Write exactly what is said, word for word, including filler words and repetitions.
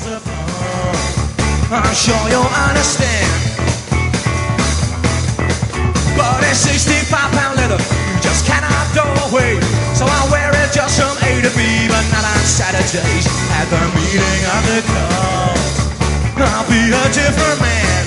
possible. I'm sure you'll understand. But it's sixty-five pound leather, you just cannot go away. So I wear it just from A to B, but not on Saturdays. At the meeting of the cult, I'll be a different man.